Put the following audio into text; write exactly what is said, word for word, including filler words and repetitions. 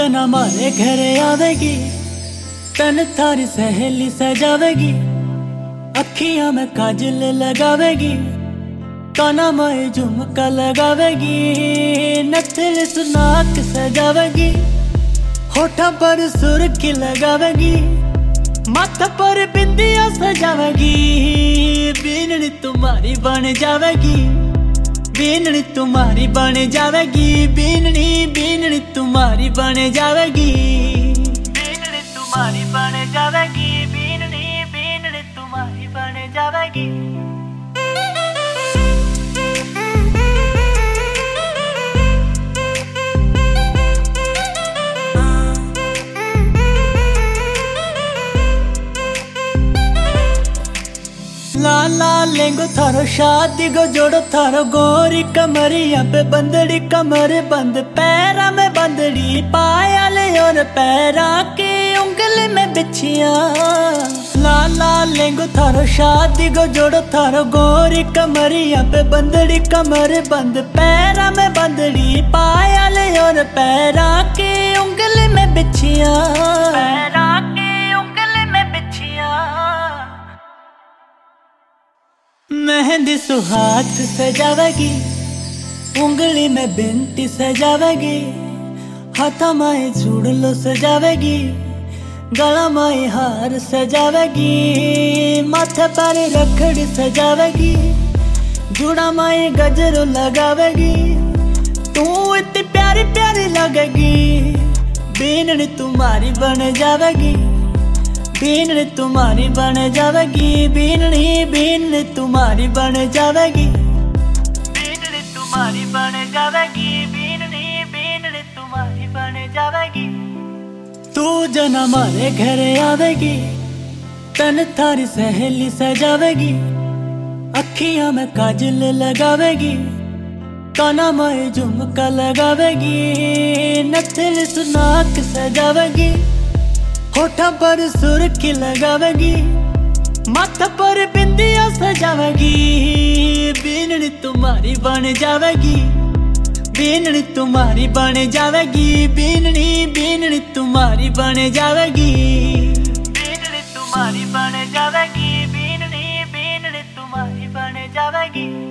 जना हमारे घर आवेगी, तन थारी सहेली सजावेगी, अखियां में काजल लगावेगी, काना में झुमका लगावेगी, नथल सुनाक सजावेगी, होठा पर सुर्खी लगावेगी, माथा पर बिंदिया सजावेगी। बीननी तुम्हारी बन जावेगी, बीननी तुम्हारी बन जावेगी, बीननी बीननी तुम्हारी बन जावेगी, बीननी तुम्हारी बन जावेगी, बीननी बीननी तुम्हारी बन जावेगी। लाला लेंगो थारो शादी गो जोड़ो थारो गोरी कमरिया पे बंदड़ी कमर बंद, पैरा में बंदड़ी पाया ले और पैरा के उंगली में बिछिया। लाला लेंगो थारो शादी गो जोड़ो थारो गोरी कमरिया पे बंदड़ी कमर बंद, पैरा में बंदड़ी पाया ले और पैरा के उंगली में बिछिया, पैरा के उंगली में बिछिया। मेहंदी सुहाग सजावेगी, उंगली में बिंटी सजावेगी, हाथा माए चूड़लो सजावेगी, गला माए हार सजावेगी, माथे पर रखड़ी सजावेगी, जुड़ा माए गजरो लगावेगी। तू इतनी प्यारी प्यारी लगेगी, बीननी तुम्हारी बन जावेगी, बीननी तुम्हारी बन जावेगी, बीननी बीननी तुम्हारी बन जावेगी, बीननी तुम्हारी बन जावेगी, बीननी बीननी तुम्हारी बन जावेगी। तू जना हमारे घर आवेगी, तन थारी सहेली सजावेगी, अखियां में काजल लगावेगी, काना में झुमका लगावेगी, नथल सुनाक सजावेगी, होठा पर सुर्खी लगावेगी, माथा पर बिंदिया सजावेगी। बीननी तुम्हारी बन जावेगी, बीननी तुम्हारी बन जावेगी, बीननी बीननी तुम्हारी बन जावेगी, बीननी तुम्हारी बन जावेगी, बीननी बीननी तुम्हारी बन जावेगी।